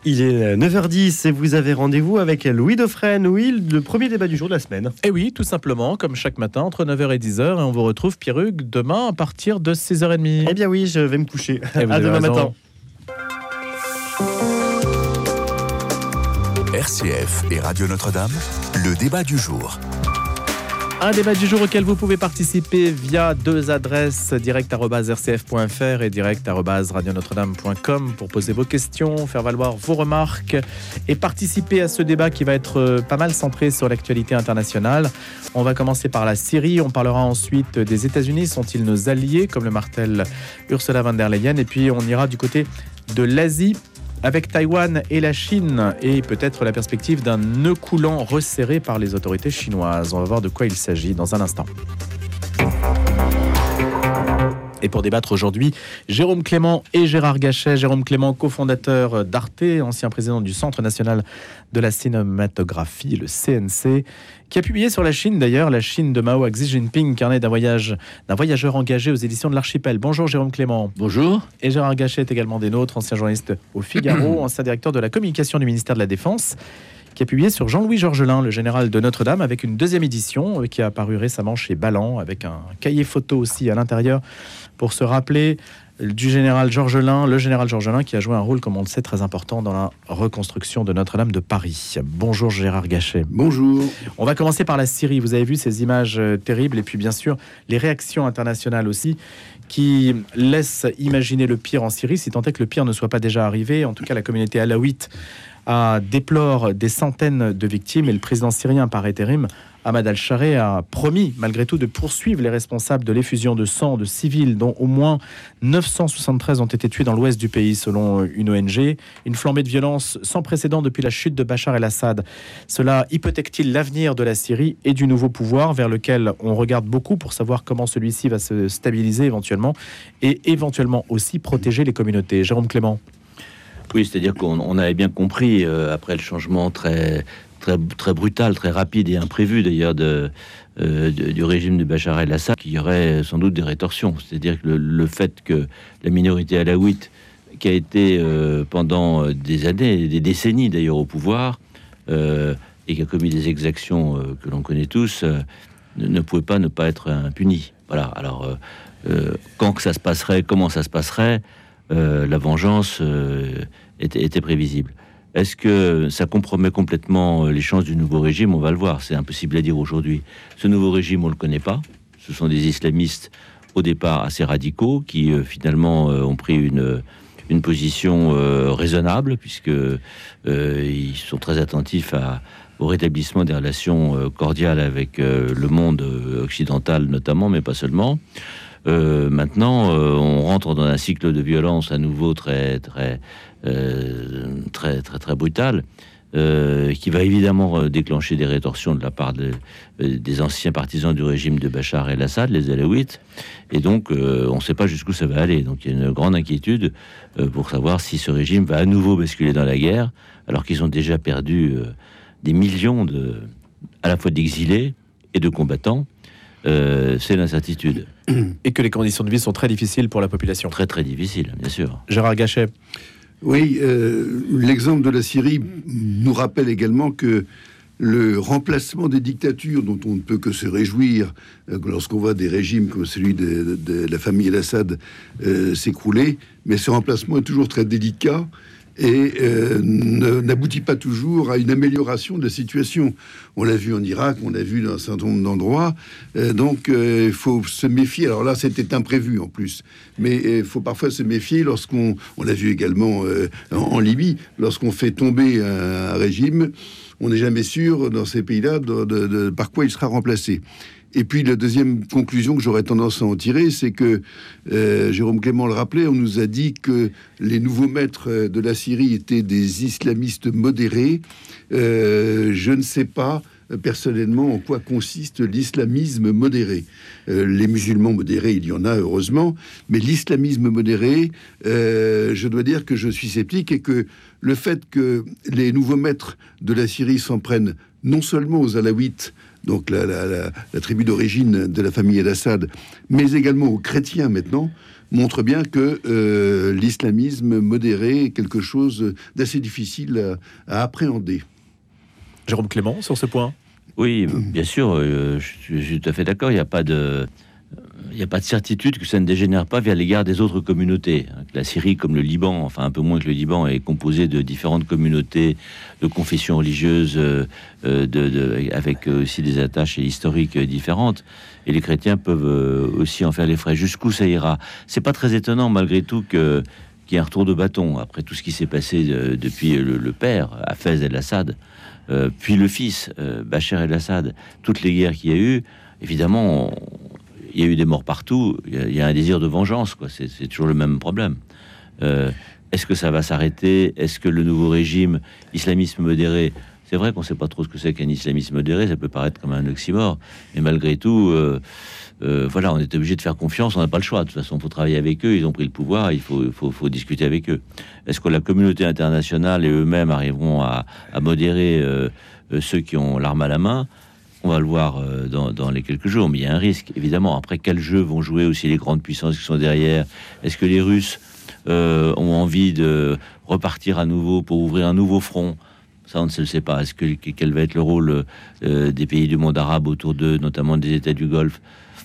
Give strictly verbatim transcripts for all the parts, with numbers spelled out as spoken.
Il est neuf heures dix et vous avez rendez-vous avec Louis Dauphren. Louis, le premier débat du jour de la semaine. Et oui, tout simplement, comme chaque matin, entre neuf heures et dix heures. Et on vous retrouve, Pierrugue, demain à partir de six heures trente. Eh bien oui, je vais me coucher. À demain raison. matin. R C F et Radio Notre-Dame, le débat du jour. Un débat du jour auquel vous pouvez participer via deux adresses, direct arobase r c f point f r et direct arobase radio notre dame point com pour poser vos questions, faire valoir vos remarques et participer à ce débat qui va être pas mal centré sur l'actualité internationale. On va commencer par la Syrie, on parlera ensuite des États-Unis, sont-ils nos alliés, comme le martèle Ursula von der Leyen, et puis on ira du côté de l'Asie, avec Taïwan et la Chine, et peut-être la perspective d'un nœud coulant resserré par les autorités chinoises. On va voir de quoi il s'agit dans un instant. Et pour débattre aujourd'hui, Jérôme Clément et Gérard Gachet. Jérôme Clément, cofondateur d'Arte, ancien président du Centre national de la cinématographie, le C N C, qui a publié sur la Chine d'ailleurs, la Chine de Mao à Xi Jinping, carnet d'un voyage d'un voyageur engagé aux éditions de l'Archipel. Bonjour Jérôme Clément. Bonjour. Et Gérard Gachet est également des nôtres, ancien journaliste au Figaro, ancien directeur de la communication du ministère de la Défense, qui a publié sur Jean-Louis Georgelin, le général de Notre-Dame, avec une deuxième édition qui a apparu récemment chez Ballant, avec un cahier photo aussi à l'intérieur pour se rappeler du général Georgelin, le général Georgelin qui a joué un rôle, comme on le sait, très important dans la reconstruction de Notre-Dame de Paris. Bonjour Gérard Gachet. Bonjour. On va commencer par la Syrie. Vous avez vu ces images terribles et puis bien sûr les réactions internationales aussi qui laissent imaginer le pire en Syrie, si tant est que le pire ne soit pas déjà arrivé. En tout cas, la communauté alaouite a déplore des centaines de victimes et le président syrien par intérim, Ahmad al-Shareh, a promis malgré tout de poursuivre les responsables de l'effusion de sang de civils dont au moins neuf cent soixante-treize ont été tués dans l'ouest du pays selon une O N G. Une flambée de violence sans précédent depuis la chute de Bachar el-Assad. Cela hypothèque-t-il l'avenir de la Syrie et du nouveau pouvoir vers lequel on regarde beaucoup pour savoir comment celui-ci va se stabiliser éventuellement et éventuellement aussi protéger les communautés? Jérôme Clément. Oui, c'est-à-dire qu'on on avait bien compris, euh, après le changement très, très, très brutal, très rapide et imprévu d'ailleurs de, euh, de, du régime de Bachar el-Assad, qu'il y aurait sans doute des rétorsions. C'est-à-dire que le, le fait que la minorité alaouite, qui a été euh, pendant des années, des décennies d'ailleurs au pouvoir, euh, et qui a commis des exactions euh, que l'on connaît tous, euh, ne, ne pouvait pas ne pas être impuni. Voilà, alors euh, euh, quand que ça se passerait, comment ça se passerait, Euh, la vengeance euh, était, était prévisible. Est-ce que ça compromet complètement les chances du nouveau régime? On va le voir, c'est impossible à dire aujourd'hui. Ce nouveau régime, on ne le connaît pas. Ce sont des islamistes au départ assez radicaux qui euh, finalement euh, ont pris une, une position euh, raisonnable, puisque euh, ils sont très attentifs à, au rétablissement des relations euh, cordiales avec euh, le monde occidental notamment, mais pas seulement. Euh, maintenant, euh, on rentre dans un cycle de violence à nouveau très, très, euh, très, très, très brutal, euh, qui va évidemment déclencher des rétorsions de la part de, euh, des anciens partisans du régime de Bachar el-Assad, les Alaouites, et donc euh, on ne sait pas jusqu'où ça va aller. Donc il y a une grande inquiétude euh, pour savoir si ce régime va à nouveau basculer dans la guerre, alors qu'ils ont déjà perdu euh, des millions de, à la fois d'exilés et de combattants. Euh, c'est l'incertitude. Et que les conditions de vie sont très difficiles pour la population. Très très difficiles, bien sûr. Gérard Gachet. Oui, euh, l'exemple de la Syrie nous rappelle également que le remplacement des dictatures, dont on ne peut que se réjouir euh, lorsqu'on voit des régimes comme celui de, de, de la famille el-Assad euh, s'écrouler, mais ce remplacement est toujours très délicat et euh, n'aboutit pas toujours à une amélioration de la situation. On l'a vu en Irak, on l'a vu dans un certain nombre d'endroits, euh, donc il euh, faut se méfier. Alors là, c'était imprévu en plus, mais il euh, faut parfois se méfier lorsqu'on, on l'a vu également euh, en, en Libye, lorsqu'on fait tomber un, un régime, on n'est jamais sûr dans ces pays-là de, de, de, par quoi il sera remplacé. Et puis la deuxième conclusion que j'aurais tendance à en tirer, c'est que, euh, Jérôme Clément le rappelait, on nous a dit que les nouveaux maîtres de la Syrie étaient des islamistes modérés. Euh, je ne sais pas personnellement en quoi consiste l'islamisme modéré. Euh, les musulmans modérés, il y en a heureusement, mais l'islamisme modéré, euh, je dois dire que je suis sceptique et que le fait que les nouveaux maîtres de la Syrie s'en prennent non seulement aux Alaouites, donc la, la, la, la tribu d'origine de la famille el-Assad, mais également aux chrétiens maintenant, montre bien que euh, l'islamisme modéré est quelque chose d'assez difficile à, à appréhender. Jérôme Clément, sur ce point. Oui, bien sûr, euh, je, suis, je suis tout à fait d'accord. Il n'y a pas de, il n'y a pas de certitude que ça ne dégénère pas vers l'égard des autres communautés. La Syrie, comme le Liban, enfin un peu moins que le Liban, est composée de différentes communautés de confessions religieuses, euh, de, de, avec aussi des attaches historiques différentes. Et les chrétiens peuvent aussi en faire les frais. Jusqu'où ça ira? C'est pas très étonnant, malgré tout, que qu'il y ait un retour de bâton après tout ce qui s'est passé de, depuis le, le père, Hafez el-Assad, euh, puis le fils, euh, Bachar el-Assad, toutes les guerres qu'il y a eu. Évidemment, on, il y a eu des morts partout. Il y a, il y a un désir de vengeance, quoi. C'est, c'est toujours le même problème. Euh, est-ce que ça va s'arrêter? Est-ce que le nouveau régime islamisme modéré, c'est vrai qu'on ne sait pas trop ce que c'est qu'un islamisme modéré, ça peut paraître comme un oxymore, mais malgré tout, euh, euh, voilà, on est obligé de faire confiance, on n'a pas le choix. De toute façon, il faut travailler avec eux, ils ont pris le pouvoir, il faut, faut, faut discuter avec eux. Est-ce que la communauté internationale et eux-mêmes arriveront à, à modérer euh, ceux qui ont l'arme à la main? On va le voir euh, dans, dans les quelques jours, mais il y a un risque, évidemment. Après, quels jeux vont jouer aussi les grandes puissances qui sont derrière? Est-ce que les Russes euh, ont envie de repartir à nouveau pour ouvrir un nouveau front? Ça, on ne se le sait pas. Est-ce que quel va être le rôle euh, des pays du monde arabe autour d'eux, notamment des États du Golfe,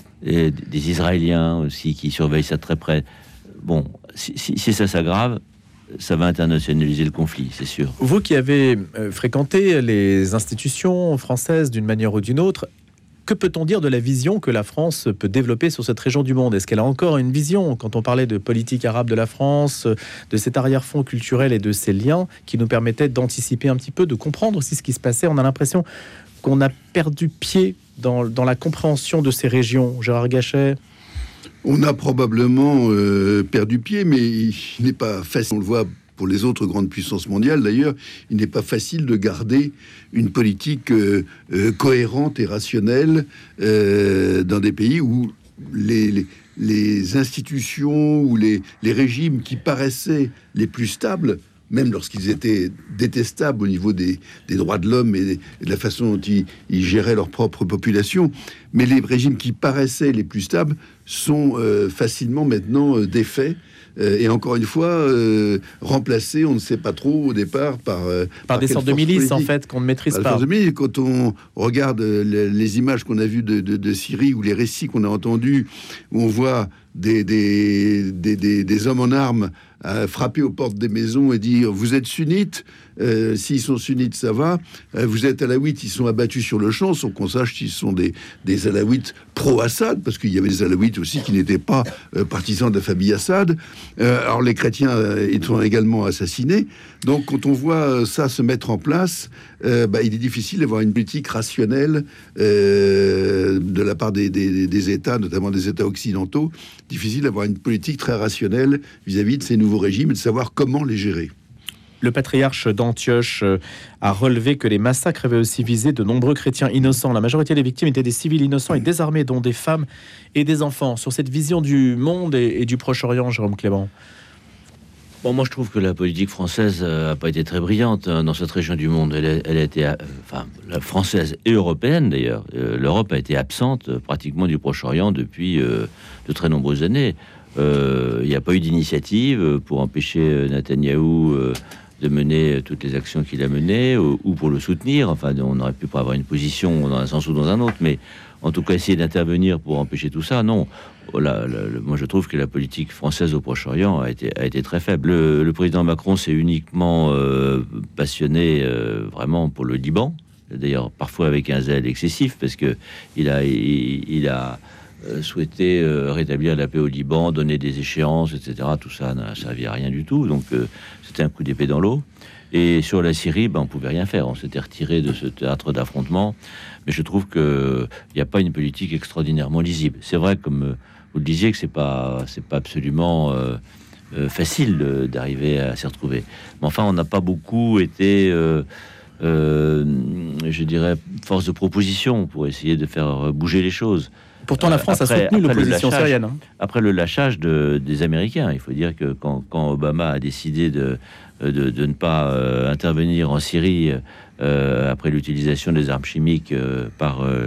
et des Israéliens aussi qui surveillent ça très près? Bon, si, si, si ça s'aggrave, ça va internationaliser le conflit, c'est sûr. Vous qui avez euh, fréquenté les institutions françaises d'une manière ou d'une autre, que peut-on dire de la vision que la France peut développer sur cette région du monde? Est-ce qu'elle a encore une vision? Quand on parlait de politique arabe de la France, de cet arrière-fond culturel et de ces liens qui nous permettaient d'anticiper un petit peu, de comprendre aussi ce qui se passait, on a l'impression qu'on a perdu pied dans, dans la compréhension de ces régions. Gérard Gachet? On a probablement euh, perdu pied, mais il n'est pas facile, on le voit pour les autres grandes puissances mondiales d'ailleurs, il n'est pas facile de garder une politique euh, euh, cohérente et rationnelle euh, dans des pays où les, les, les institutions ou les, les régimes qui paraissaient les plus stables, même lorsqu'ils étaient détestables au niveau des, des droits de l'homme et, et de la façon dont ils, ils géraient leur propre population, mais les régimes qui paraissaient les plus stables sont euh, facilement maintenant euh, défaits euh, et encore une fois euh, remplacés, on ne sait pas trop au départ par euh, par, par des sortes de milices en fait qu'on ne maîtrise pas. Milices, quand on regarde les, les images qu'on a vues de, de, de Syrie ou les récits qu'on a entendus, où on voit des, des, des, des, des hommes en armes à frapper aux portes des maisons et dire vous êtes sunnites, euh, s'ils sont sunnites ça va, euh, vous êtes alaouites, ils sont abattus sur le champ, sans qu'on sache s'ils sont des, des alaouites pro-Assad, parce qu'il y avait des alaouites aussi qui n'étaient pas euh, partisans de la famille Assad. Euh, alors les chrétiens euh, ils sont également assassinés. Donc quand on voit ça se mettre en place, euh, bah, il est difficile d'avoir une politique rationnelle euh, de la part des, des, des États, notamment des États occidentaux, difficile d'avoir une politique très rationnelle vis-à-vis de ces nouveaux régimes et de savoir comment les gérer. Le patriarche d'Antioche a relevé que les massacres avaient aussi visé de nombreux chrétiens innocents. La majorité des victimes étaient des civils innocents et désarmés, dont des femmes et des enfants. Sur cette vision du monde et, et du Proche-Orient, Jérôme Clément. Bon, moi je trouve que la politique française n'a pas été très brillante hein, dans cette région du monde. Elle a, elle a été, euh, enfin, la française et européenne d'ailleurs. Euh, L'Europe a été absente euh, pratiquement du Proche-Orient depuis euh, de très nombreuses années. Il euh, n'y a pas eu d'initiative pour empêcher euh, Netanyahou euh, de mener toutes les actions qu'il a menées ou, ou pour le soutenir. Enfin, on aurait pu pas avoir une position dans un sens ou dans un autre, mais en tout cas essayer d'intervenir pour empêcher tout ça, non. La, la, la, moi, je trouve que la politique française au Proche-Orient a été, a été très faible. Le, le président Macron s'est uniquement euh, passionné euh, vraiment pour le Liban, d'ailleurs parfois avec un zèle excessif, parce que il a, il, il a euh, souhaité euh, rétablir la paix au Liban, donner des échéances, et cetera. Tout ça n'a servi à rien du tout, donc euh, c'était un coup d'épée dans l'eau. Et sur la Syrie, ben, on pouvait rien faire. On s'était retiré de ce théâtre d'affrontement. Mais je trouve qu'il n'y a pas une politique extraordinairement lisible. C'est vrai, comme vous le disiez, que c'est pas, c'est pas absolument euh, euh, facile de, d'arriver à s'y retrouver. Mais enfin, on n'a pas beaucoup été, euh, euh, je dirais, force de proposition pour essayer de faire bouger les choses. Pourtant, la France après, a soutenu l'opposition syrienne. Hein. Après le lâchage de, des Américains, il faut dire que quand, quand Obama a décidé de, de, de ne pas euh, intervenir en Syrie euh, après l'utilisation des armes chimiques euh, par euh,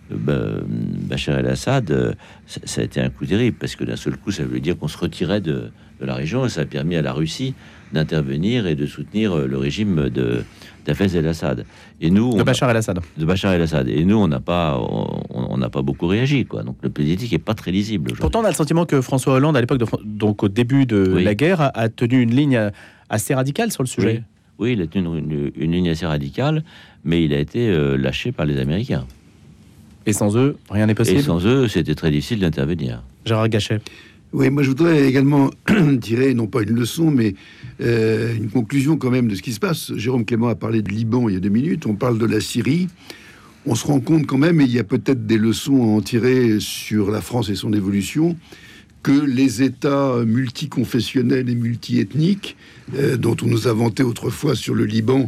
Bachar el-Assad, euh, ça, ça a été un coup terrible, parce que d'un seul coup, ça veut dire qu'on se retirait de, de la région, et ça a permis à la Russie d'intervenir et de soutenir le régime de d'Hafez el-Assad. Et nous, de Bachar el-Assad. De Bachar el-Assad. Et nous, on n'a pas, on n'a pas beaucoup réagi, quoi. Donc le politique est pas très lisible aujourd'hui. Pourtant, on a le sentiment que François Hollande, à l'époque, de, donc au début de oui. la guerre, a, a tenu une ligne assez radicale sur le sujet. Oui, oui il a tenu une, une, une ligne assez radicale, mais il a été euh, lâché par les Américains. Et sans eux, rien n'est possible. Et sans eux, c'était très difficile d'intervenir. Gérard Gachet. Oui, moi je voudrais également tirer, non pas une leçon, mais euh, une conclusion quand même de ce qui se passe. Jérôme Clément a parlé de Liban il y a deux minutes, on parle de la Syrie. On se rend compte quand même, et il y a peut-être des leçons à en tirer sur la France et son évolution, que les États multiconfessionnels et multiethniques, euh, dont on nous a vanté autrefois sur le Liban,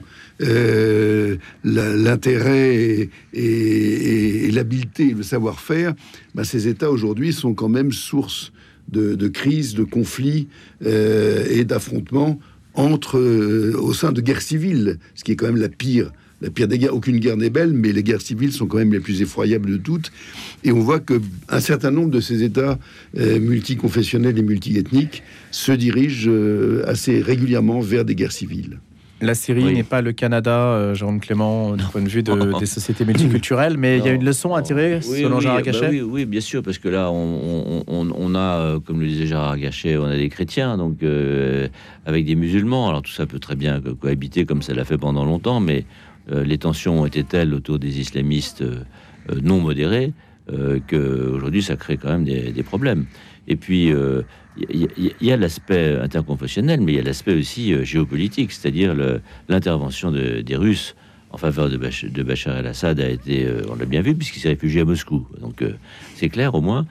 euh, la, l'intérêt et, et, et l'habileté, le savoir-faire, bah, ces États aujourd'hui sont quand même source de, de crises, de conflits euh, et d'affrontements entre, euh, au sein de guerres civiles, ce qui est quand même la pire. La pire des guerres, aucune guerre n'est belle, mais les guerres civiles sont quand même les plus effroyables de toutes. Et on voit qu'un certain nombre de ces États euh, multiconfessionnels et multiethniques se dirigent euh, assez régulièrement vers des guerres civiles. La Syrie oui. n'est pas le Canada, euh, Jérôme Clément, du point de vue de, des sociétés multiculturelles, mais il y a une leçon à tirer, oui, selon oui, Gérard Gachet. Bah oui, oui, bien sûr, parce que là, on, on, on a, comme le disait Gérard Gachet, on a des chrétiens, donc euh, avec des musulmans. Alors tout ça peut très bien cohabiter, comme ça l'a fait pendant longtemps, mais euh, les tensions ont été telles autour des islamistes euh, non modérés euh, qu'aujourd'hui, ça crée quand même des, des problèmes. Et puis, il euh, y, y, y a l'aspect interconfessionnel, mais il y a l'aspect aussi euh, géopolitique, c'est-à-dire le, l'intervention de, des Russes en faveur de, Bach, de Bachar el-Assad a été, euh, on l'a bien vu, puisqu'il s'est réfugié à Moscou. Donc, euh, c'est clair au moins.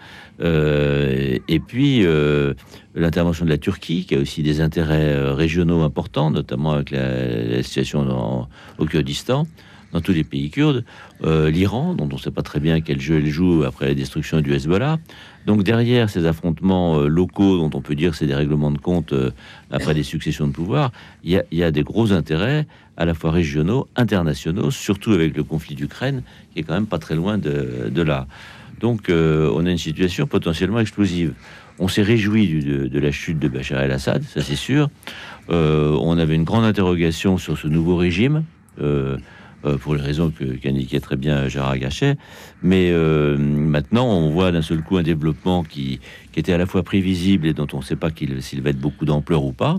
Euh, et puis, euh, l'intervention de la Turquie, qui a aussi des intérêts euh, régionaux importants, notamment avec la, la situation dans, au Kurdistan, dans tous les pays kurdes, euh, l'Iran, dont on ne sait pas très bien quel jeu elle joue après la destruction du Hezbollah. Donc derrière ces affrontements euh, locaux, dont on peut dire que c'est des règlements de compte euh, après des successions de pouvoir, il y a, y a des gros intérêts à la fois régionaux, internationaux, surtout avec le conflit d'Ukraine, qui est quand même pas très loin de, de là. Donc euh, on a une situation potentiellement explosive. On s'est réjoui du, de, de la chute de Bachar el-Assad, ça c'est sûr. Euh, on avait une grande interrogation sur ce nouveau régime, euh, Euh, pour les raisons que, qu'indiquait très bien Gérard Gachet. Mais euh, maintenant, on voit d'un seul coup un développement qui, qui était à la fois prévisible et dont on ne sait pas qu'il, s'il va être beaucoup d'ampleur ou pas.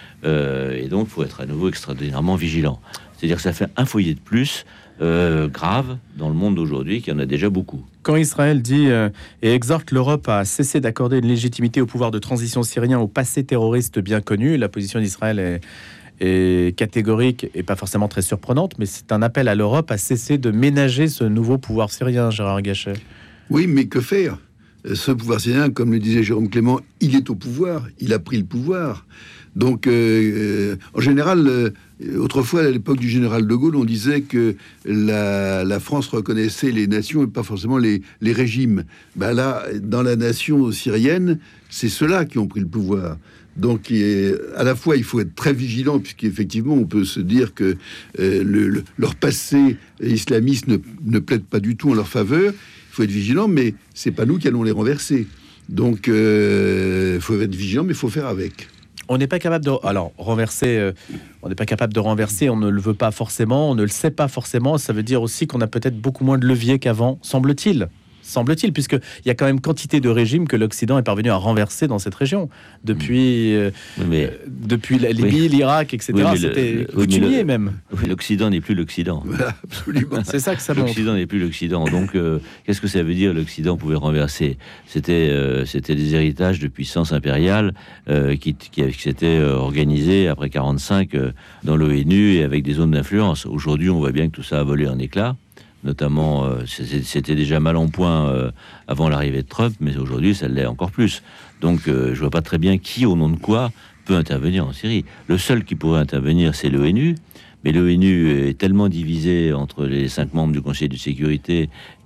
Euh, et donc, il faut être à nouveau extraordinairement vigilant. C'est-à-dire que ça fait un foyer de plus euh, grave dans le monde d'aujourd'hui, qu'il y en a déjà beaucoup. Quand Israël dit euh, et exhorte l'Europe à cesser d'accorder une légitimité au pouvoir de transition syrien au passé terroriste bien connu, la position d'Israël est... est catégorique et pas forcément très surprenante, mais c'est un appel à l'Europe à cesser de ménager ce nouveau pouvoir syrien, Gérard Gachet. Oui, mais que faire ? Ce pouvoir syrien, comme le disait Jérôme Clément, il est au pouvoir, il a pris le pouvoir. Donc, euh, en général, euh, autrefois, à l'époque du général de Gaulle, on disait que la, la France reconnaissait les nations et pas forcément les, les régimes. Ben là, dans la nation syrienne, c'est ceux-là qui ont pris le pouvoir. Donc, est, à la fois, il faut être très vigilant, puisqu'effectivement, on peut se dire que euh, le, le, leur passé islamiste ne, ne plaide pas du tout en leur faveur. Il faut être vigilant, mais c'est pas nous qui allons les renverser. Donc, il euh, faut être vigilant, mais il faut faire avec. On n'est pas capable de... Alors, renverser... Euh, on n'est pas capable de renverser, on ne le veut pas forcément, on ne le sait pas forcément. Ça veut dire aussi qu'on a peut-être beaucoup moins de levier qu'avant, semble-t-il. Semble-t-il, puisqu'il y a quand même quantité de régimes que l'Occident est parvenu à renverser dans cette région. Depuis, euh, mais, euh, depuis la Libye, oui. l'Irak, et cetera. Oui, C'était le, coutumier oui, même. Oui, L'Occident n'est plus l'Occident. Voilà, absolument. C'est ça que ça montre. L'Occident n'est plus l'Occident. Donc, euh, qu'est-ce que ça veut dire l'Occident pouvait renverser ? C'était, euh, c'était des héritages de puissance impériale euh, qui, qui, qui s'étaient euh, organisés après quarante-cinq euh, dans l'ONU et avec des zones d'influence. Aujourd'hui, on voit bien que tout ça a volé en éclats. Notamment, euh, c'était déjà mal en point euh, avant l'arrivée de Trump, mais aujourd'hui, ça l'est encore plus. Donc, euh, je vois pas très bien qui, au nom de quoi, peut intervenir en Syrie. Le seul qui pourrait intervenir, c'est l'ONU, mais l'ONU est tellement divisée entre les cinq membres du Conseil de sécurité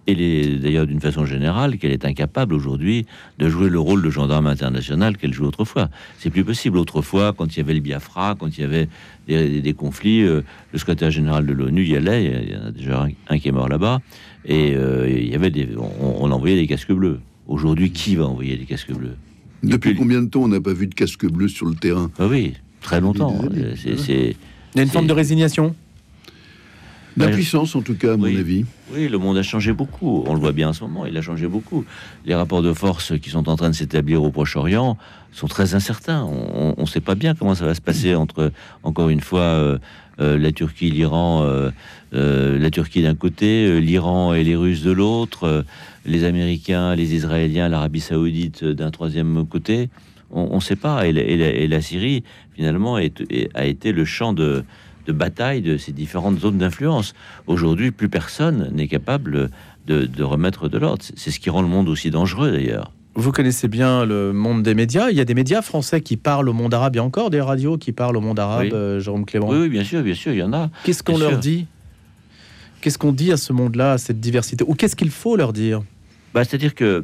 et les, d'ailleurs d'une façon générale, qu'elle est incapable aujourd'hui de jouer le rôle de gendarme international qu'elle joue autrefois. C'est plus possible. Autrefois, quand il y avait le Biafra, quand il y avait des, des, des conflits, euh, le secrétaire général de l'ONU y allait. Il y en a déjà un, un qui est mort là-bas, et euh, il y avait des, on, on envoyait des casques bleus. Aujourd'hui, qui va envoyer des casques bleus? Depuis plus... combien de temps on n'a pas vu de casque bleu sur le terrain? Ah oui, très longtemps. C'est, c'est, il y a une forme de résignation. D'impuissance, en tout cas, à mon oui, avis. Oui, le monde a changé beaucoup. On le voit bien en ce moment, il a changé beaucoup. Les rapports de force qui sont en train de s'établir au Proche-Orient sont très incertains. On ne sait pas bien comment ça va se passer entre, encore une fois, euh, euh, la Turquie, l'Iran, euh, euh, la Turquie d'un côté, euh, l'Iran et les Russes de l'autre, euh, les Américains, les Israéliens, l'Arabie Saoudite d'un troisième côté. On ne sait pas. Et la, et la, et la Syrie, finalement, est, est, a été le champ de... de bataille de ces différentes zones d'influence. Aujourd'hui, plus personne n'est capable de, de remettre de l'ordre. C'est ce qui rend le monde aussi dangereux, d'ailleurs. Vous connaissez bien le monde des médias. Il y a des médias français qui parlent au monde arabe. Il y a encore des radios qui parlent au monde arabe, oui. euh, Jérôme Clément. Oui, oui, bien sûr, bien sûr, il y en a. Qu'est-ce qu'on leur sûr. dit Qu'est-ce qu'on dit à ce monde-là, à cette diversité? Ou qu'est-ce qu'il faut leur dire? bah, C'est-à-dire que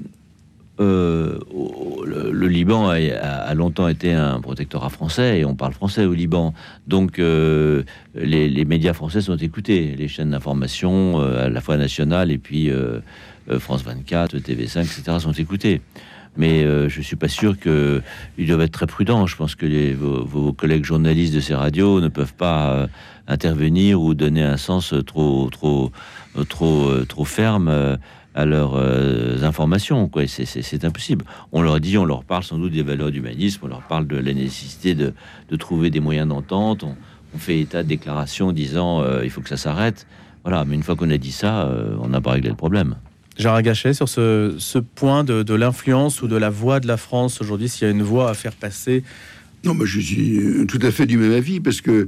Euh, le, le Liban a, a longtemps été un protectorat français et on parle français au Liban. Donc euh, les, les médias français sont écoutés, les chaînes d'information euh, à la fois nationales et puis euh, France vingt-quatre, T V cinq, et cetera sont écoutées. Mais euh, je suis pas sûr qu'ils doivent être très prudents. Je pense que les, vos, vos collègues journalistes de ces radios ne peuvent pas euh, intervenir ou donner un sens trop, trop, trop, trop, trop ferme euh, à leurs euh, informations, quoi. C'est, c'est, c'est impossible. On leur dit, on leur parle sans doute des valeurs d'humanisme, on leur parle de la nécessité de, de trouver des moyens d'entente, on, on fait état de déclarations disant euh, il faut que ça s'arrête. Voilà, mais une fois qu'on a dit ça, euh, on n'a pas réglé le problème. Gérard Gachet, sur ce, ce point de, de l'influence ou de la voix de la France aujourd'hui, s'il y a une voix à faire passer. Non, mais je suis tout à fait du même avis, parce que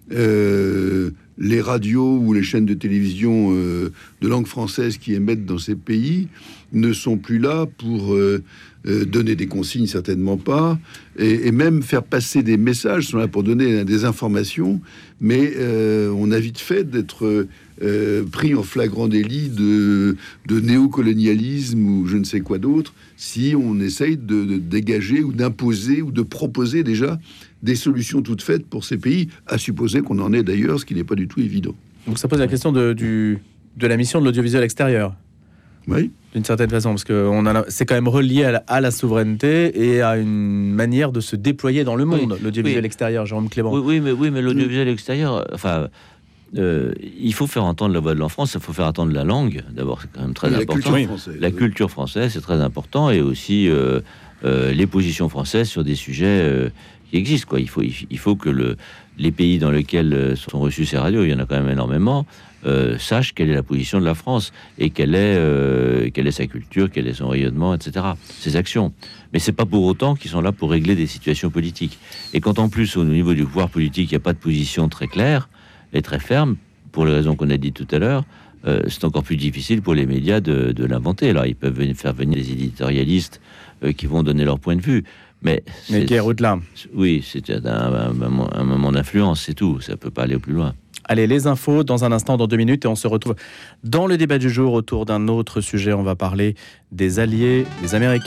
euh, les radios ou les chaînes de télévision euh, de langue française qui émettent dans ces pays ne sont plus là pour euh, euh, donner des consignes, certainement pas, et, et même faire passer des messages. Ils sont là pour donner des informations, mais euh, on a vite fait d'être euh, pris en flagrant délit de, de néocolonialisme ou je ne sais quoi d'autre, si on essaye de, de dégager ou d'imposer ou de proposer déjà des solutions toutes faites pour ces pays, à supposer qu'on en ait d'ailleurs, ce qui n'est pas du tout évident. Donc ça pose la question de, du, de la mission de l'audiovisuel extérieur. Oui. D'une certaine façon, parce que on a, c'est quand même relié à la, à la souveraineté et à une manière de se déployer dans le monde, oui, l'audiovisuel oui. extérieur, Jérôme Clément. Oui, oui, mais, oui, mais l'audiovisuel oui. extérieur, enfin... Euh, il faut faire entendre la voix de l'enfance, il faut faire entendre la langue, d'abord, c'est quand même très oui, important. La culture française, la culture française, c'est très important, et aussi euh, euh, les positions françaises sur des sujets euh, qui existent, quoi. Il faut, il faut que le, les pays dans lesquels sont reçus ces radios, il y en a quand même énormément, euh, sachent quelle est la position de la France, et quelle est, euh, quelle est sa culture, quel est son rayonnement, et cetera, ses actions. Mais c'est pas pour autant qu'ils sont là pour régler des situations politiques. Et quand en plus, au niveau du pouvoir politique, il n'y a pas de position très claire, est très ferme, pour les raisons qu'on a dit tout à l'heure, euh, c'est encore plus difficile pour les médias de, de l'inventer. Là, ils peuvent venir, faire venir des éditorialistes euh, qui vont donner leur point de vue. Mais, mais qui est au-delà. Oui, c'est un, un, un, un moment d'influence, c'est tout. Ça peut pas aller plus loin. Allez, les infos dans un instant, dans deux minutes, et on se retrouve dans le débat du jour autour d'un autre sujet. On va parler des alliés, des Américains.